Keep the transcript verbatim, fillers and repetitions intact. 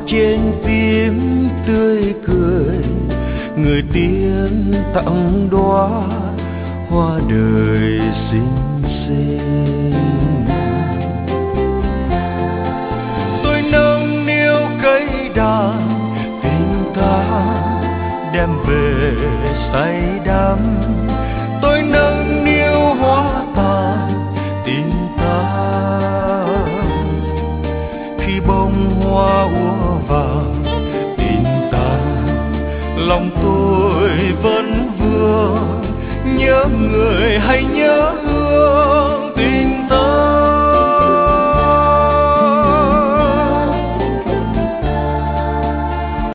trên phím tươi cười, người tiên tặng đóa hoa đời xinh xinh. Tôi nâng niu cây đàn tình ta đem về say đắm, tôi nâng niu hoa tàn tình ta. Khi bông hoa úa vàng tình ta, lòng tôi vẫn vương nhớ người hay nhớ